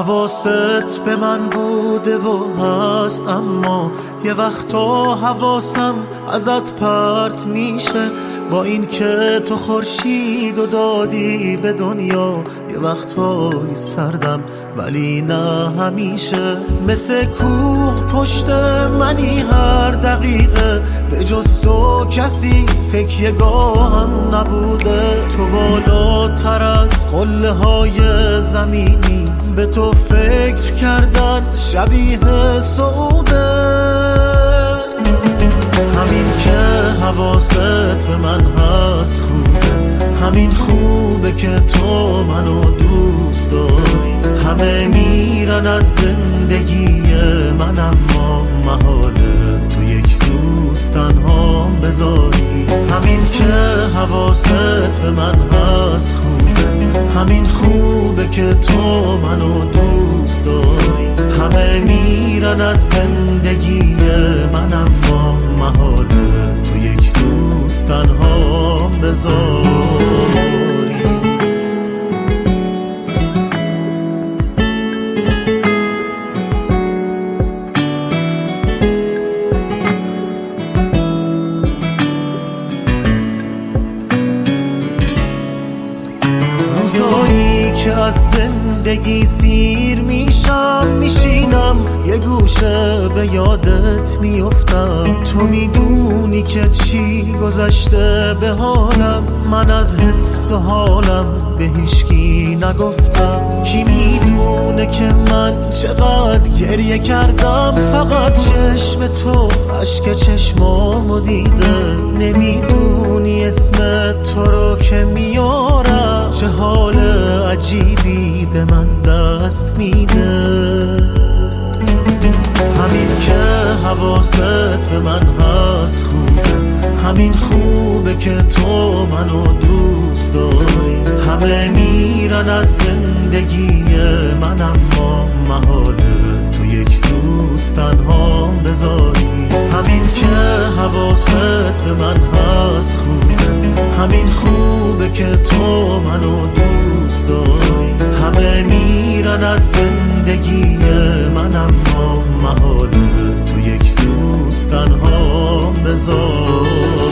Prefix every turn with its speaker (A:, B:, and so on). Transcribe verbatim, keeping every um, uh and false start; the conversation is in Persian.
A: حواست به من بوده و هست، اما یه وقتا حواسم ازت پرت میشه. با این که تو خورشید و دادی به دنیا، یه وقتایی سردم ولی نه همیشه. مثل کوه پشت منی هر دقیقه، به جز تو کسی تکیه گاهم نبوده. تو بالاتر از قله های زمینی، به تو فکر کردن شبیه سعوده. همین که حواست به من هست خوبه، همین خوبه که تو منو دوست داری. همه میرن از زندگی من، اما محاله تو یک روز تنها بذاری. همین که حواست به من هست خوبه، همین خوبه که تو منو دوست داری. همه میرن از زندگی من، اما محاله تو یک روز تنها بذاری. روزایی که از زندگی سیر میشم، میشینم یه گوشه به یادت میافتم. تو میدونی که چی گذشته به حالم، من از حس و حالم به هیچکی نگفتم. کی میدونه که من چقدر گریه کردم، فقط چشم تو اشک چشمامو دیده. نمیدونی اسم تو رو که میارم، چه حال عجیبی به من دست میده. همین که حواست به من هست خوبه، همین خوبه که تو منو دوست داری. همه میرن از زندگی من، اما محاله تو یک روز تنها بذاری. همین که حواست به من هست خوبه، همین خوبه که تو منو دوست داری. همه میرن از زندگی من، اما محاله تو یک روز تنها بذاری.